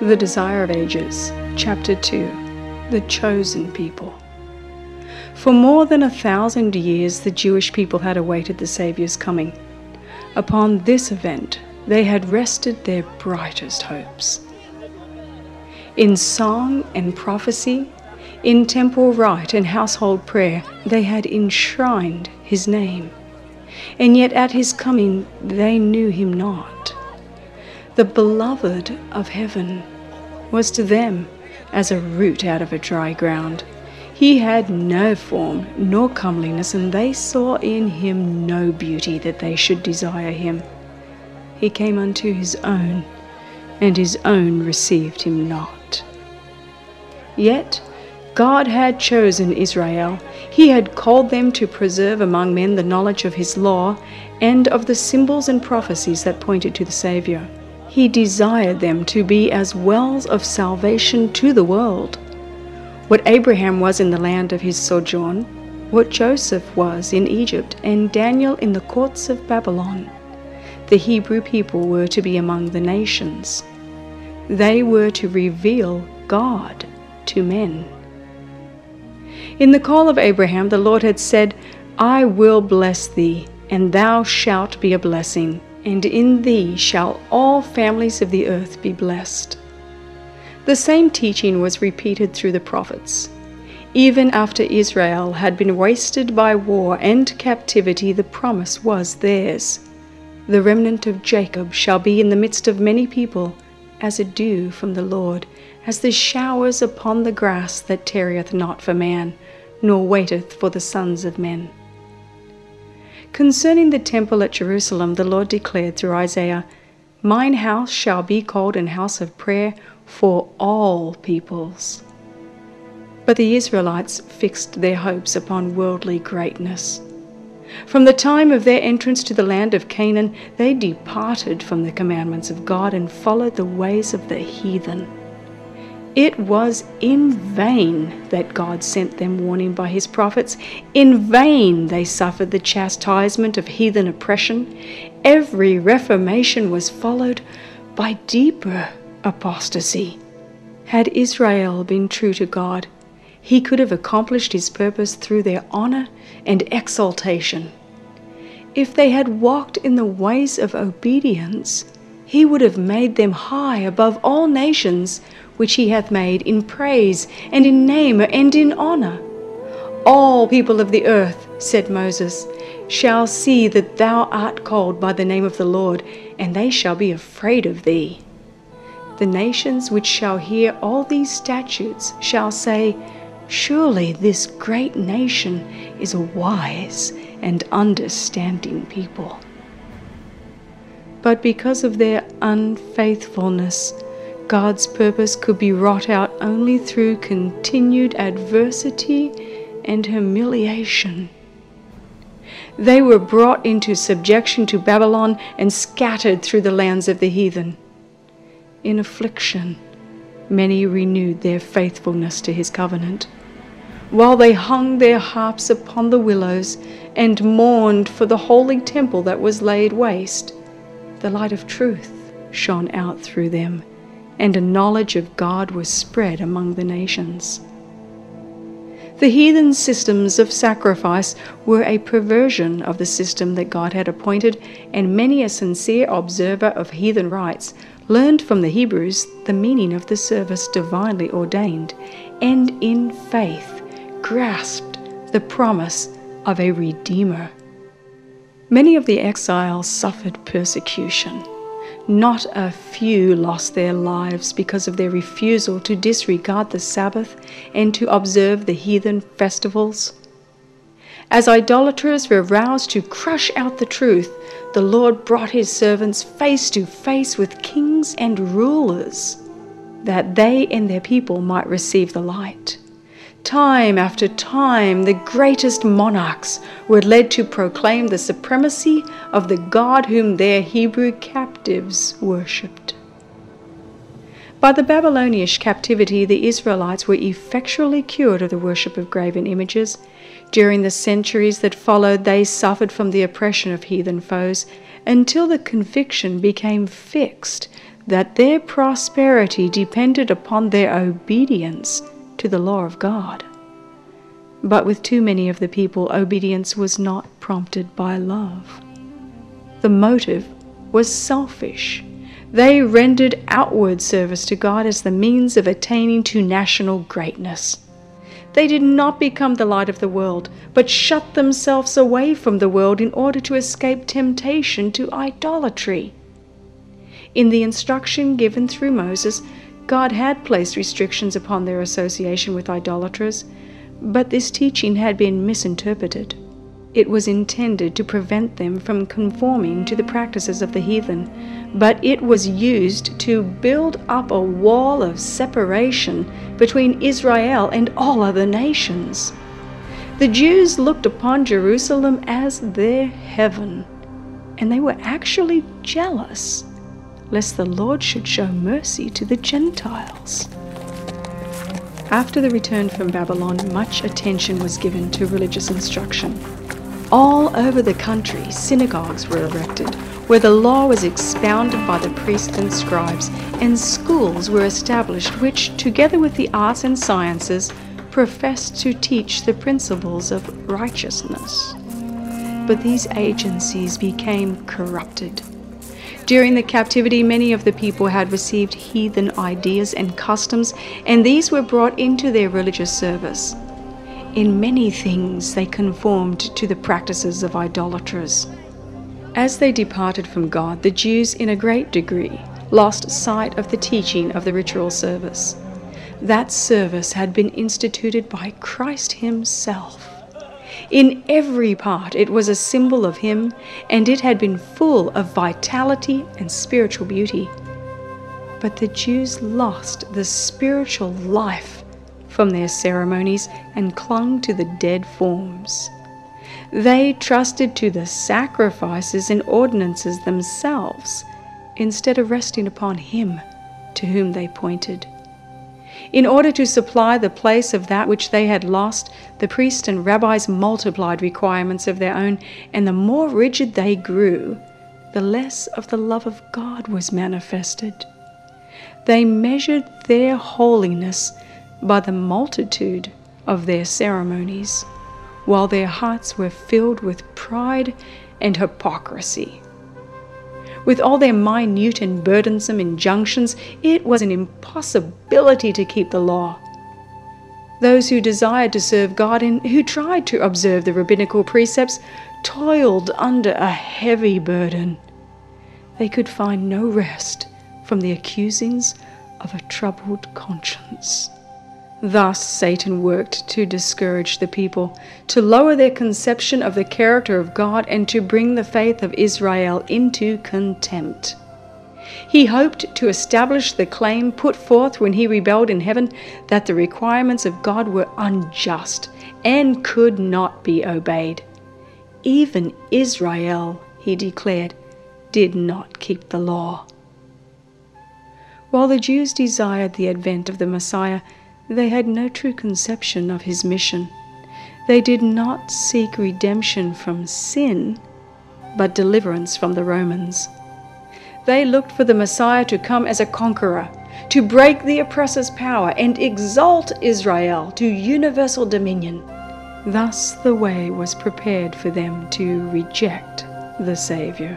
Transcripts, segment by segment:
The Desire of Ages, Chapter 2, The Chosen People. For more than 1,000 years the Jewish people had awaited the Saviour's coming. Upon this event they had rested their brightest hopes. In song and prophecy, in temple rite and household prayer, they had enshrined his name, and yet at his coming they knew him not. The beloved of heaven was to them as a root out of a dry ground. He had no form nor comeliness, and they saw in him no beauty that they should desire him. He came unto his own, and his own received him not. Yet God had chosen Israel. He had called them to preserve among men the knowledge of his law and of the symbols and prophecies that pointed to the Saviour. He desired them to be as wells of salvation to the world. What Abraham was in the land of his sojourn, what Joseph was in Egypt, and Daniel in the courts of Babylon, the Hebrew people were to be among the nations. They were to reveal God to men. In the call of Abraham, the Lord had said, "I will bless thee, and thou shalt be a blessing, and in thee shall all families of the earth be blessed." The same teaching was repeated through the prophets. Even after Israel had been wasted by war and captivity, the promise was theirs. The remnant of Jacob shall be in the midst of many people, as a dew from the Lord, as the showers upon the grass that tarrieth not for man, nor waiteth for the sons of men. Concerning the temple at Jerusalem, the Lord declared through Isaiah, "Mine house shall be called an house of prayer for all peoples." But the Israelites fixed their hopes upon worldly greatness. From the time of their entrance to the land of Canaan, they departed from the commandments of God and followed the ways of the heathen. It was in vain that God sent them warning by his prophets. In vain they suffered the chastisement of heathen oppression. Every reformation was followed by deeper apostasy. Had Israel been true to God, he could have accomplished his purpose through their honor and exaltation. If they had walked in the ways of obedience, he would have made them high above all nations, which he hath made in praise and in name and in honor. All people of the earth, said Moses, shall see that thou art called by the name of the Lord, and they shall be afraid of thee. The nations which shall hear all these statutes shall say, Surely this great nation is a wise and understanding people. But because of their unfaithfulness, God's purpose could be wrought out only through continued adversity and humiliation. They were brought into subjection to Babylon and scattered through the lands of the heathen. In affliction, many renewed their faithfulness to his covenant, while they hung their harps upon the willows and mourned for the holy temple that was laid waste. The light of truth shone out through them, and a knowledge of God was spread among the nations. The heathen systems of sacrifice were a perversion of the system that God had appointed, and many a sincere observer of heathen rites learned from the Hebrews the meaning of the service divinely ordained, and in faith grasped the promise of a Redeemer. Many of the exiles suffered persecution. Not a few lost their lives because of their refusal to disregard the Sabbath and to observe the heathen festivals. As idolaters were roused to crush out the truth, the Lord brought his servants face to face with kings and rulers, that they and their people might receive the light. Time after time, the greatest monarchs were led to proclaim the supremacy of the God whom their Hebrew captives worshipped. By the Babylonian captivity, the Israelites were effectually cured of the worship of graven images. During the centuries that followed, they suffered from the oppression of heathen foes until the conviction became fixed that their prosperity depended upon their obedience to the law of God. But with too many of the people, obedience was not prompted by love. The motive was selfish. They rendered outward service to God as the means of attaining to national greatness. They did not become the light of the world, but shut themselves away from the world in order to escape temptation to idolatry. In the instruction given through Moses, God had placed restrictions upon their association with idolaters, but this teaching had been misinterpreted. It was intended to prevent them from conforming to the practices of the heathen, but it was used to build up a wall of separation between Israel and all other nations. The Jews looked upon Jerusalem as their heaven, and they were actually jealous lest the Lord should show mercy to the Gentiles. After the return from Babylon, much attention was given to religious instruction. All over the country, synagogues were erected, where the law was expounded by the priests and scribes, and schools were established which, together with the arts and sciences, professed to teach the principles of righteousness. But these agencies became corrupted. During the captivity, many of the people had received heathen ideas and customs, and these were brought into their religious service. In many things they conformed to the practices of idolaters. As they departed from God, the Jews in a great degree lost sight of the teaching of the ritual service. That service had been instituted by Christ Himself. In every part it was a symbol of Him, and it had been full of vitality and spiritual beauty. But the Jews lost the spiritual life from their ceremonies and clung to the dead forms. They trusted to the sacrifices and ordinances themselves instead of resting upon Him to whom they pointed. In order to supply the place of that which they had lost, the priests and rabbis multiplied requirements of their own, and the more rigid they grew, the less of the love of God was manifested. They measured their holiness by the multitude of their ceremonies, while their hearts were filled with pride and hypocrisy. With all their minute and burdensome injunctions, it was an impossibility to keep the law. Those who desired to serve God and who tried to observe the rabbinical precepts toiled under a heavy burden. They could find no rest from the accusings of a troubled conscience. Thus Satan worked to discourage the people, to lower their conception of the character of God, and to bring the faith of Israel into contempt. He hoped to establish the claim put forth when he rebelled in heaven, that the requirements of God were unjust and could not be obeyed. Even Israel, he declared, did not keep the law. While the Jews desired the advent of the Messiah, they had no true conception of His mission. They did not seek redemption from sin, but deliverance from the Romans. They looked for the Messiah to come as a conqueror, to break the oppressor's power and exalt Israel to universal dominion. Thus the way was prepared for them to reject the Savior.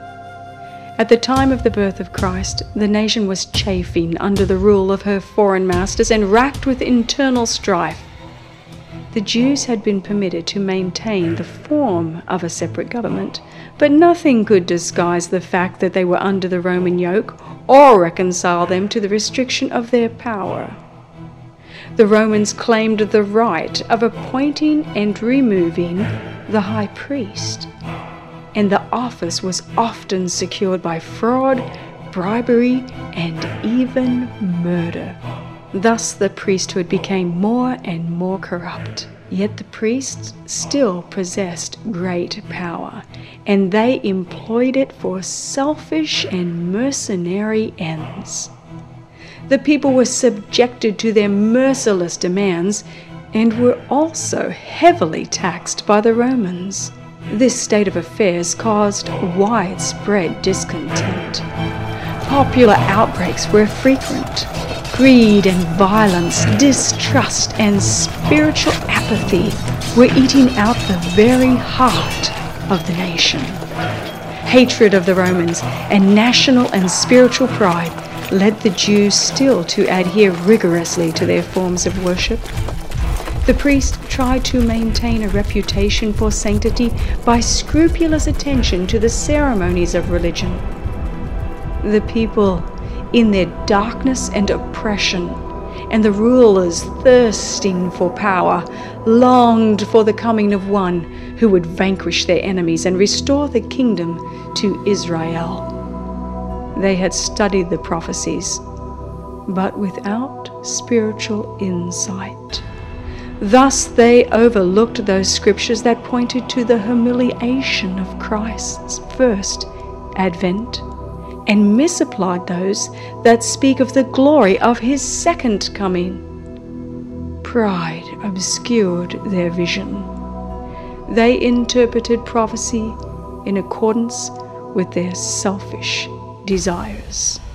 At the time of the birth of Christ, the nation was chafing under the rule of her foreign masters and racked with internal strife. The Jews had been permitted to maintain the form of a separate government, but nothing could disguise the fact that they were under the Roman yoke or reconcile them to the restriction of their power. The Romans claimed the right of appointing and removing the high priest, and the office was often secured by fraud, bribery, and even murder. Thus the priesthood became more and more corrupt. Yet the priests still possessed great power, and they employed it for selfish and mercenary ends. The people were subjected to their merciless demands and were also heavily taxed by the Romans. This state of affairs caused widespread discontent. Popular outbreaks were frequent. Greed and violence, distrust and spiritual apathy were eating out the very heart of the nation. Hatred of the Romans and national and spiritual pride led the Jews still to adhere rigorously to their forms of worship. The priest tried to maintain a reputation for sanctity by scrupulous attention to the ceremonies of religion. The people, in their darkness and oppression, and the rulers thirsting for power, longed for the coming of one who would vanquish their enemies and restore the kingdom to Israel. They had studied the prophecies, but without spiritual insight. Thus they overlooked those scriptures that pointed to the humiliation of Christ's first advent, and misapplied those that speak of the glory of his second coming. Pride obscured their vision. They interpreted prophecy in accordance with their selfish desires.